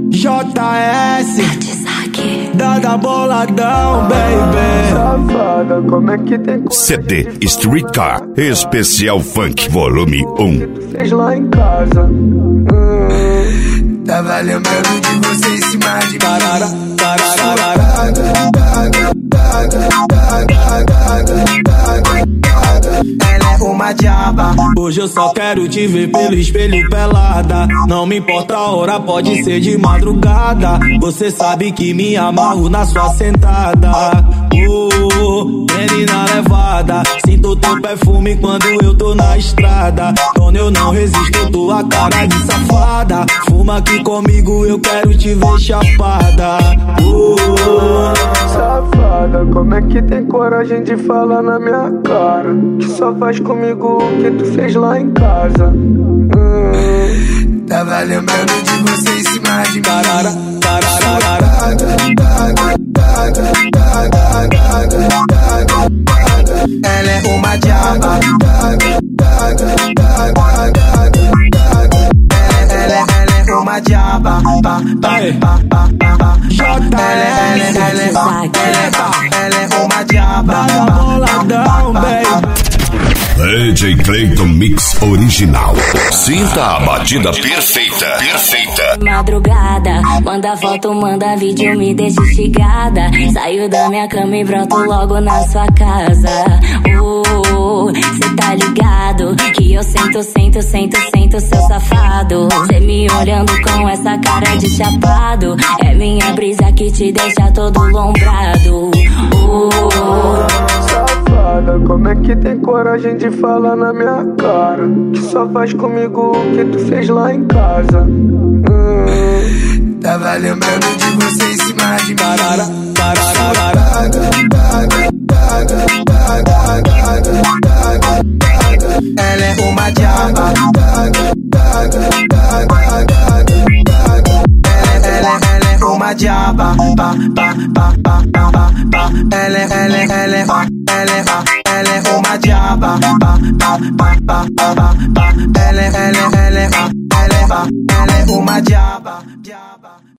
JS, Dada Boladão, baby. Safada, como é que tem CD Streetcar Especial Funk Volume 1. fez lá em casa? Tava lembrando de você em cima de Tarara, ela é uma diaba. hoje eu só quero te ver pelo espelho pelada. Não me importa a hora, pode ser de madrugada. Você sabe que me amarro na sua sentada. Menina levada, sinto teu perfume quando eu tô na estrada. Quando eu não resisto, tua cara de safada. Fuma aqui comigo, eu quero te ver chapada. Safada, como é que tem coragem de falar na minha cara? Que só faz comigo o que tu fez lá em casa. Tava lembrando de você em cima de Tarara, ela é uma diaba. Ela é uma diaba. Ela é uma diaba. Dada Boladão, baby. DJ Clayton Mix Original. Sinta a batida perfeita. Madrugada, manda foto, manda vídeo, me deixa instigada. Saio da minha cama e broto logo na sua casa. Cê tá ligado que eu sento, seu safado. Cê me olhando com essa cara de chapado. É minha brisa que te deixa todo lombrado. Safada, como é que tem coragem de falar na minha cara? Que só faz comigo o que tu fez lá em casa. Tava lembrando de você em cima de Tarara, ela é uma diaba. Ela é uma diaba. Ela é uma diaba. Ela é uma diaba.